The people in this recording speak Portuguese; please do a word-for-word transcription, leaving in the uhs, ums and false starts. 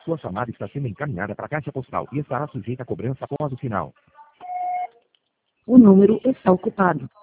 Sua chamada está sendo encaminhada para a caixa postal e estará sujeita a cobrança após o sinal. O número está ocupado.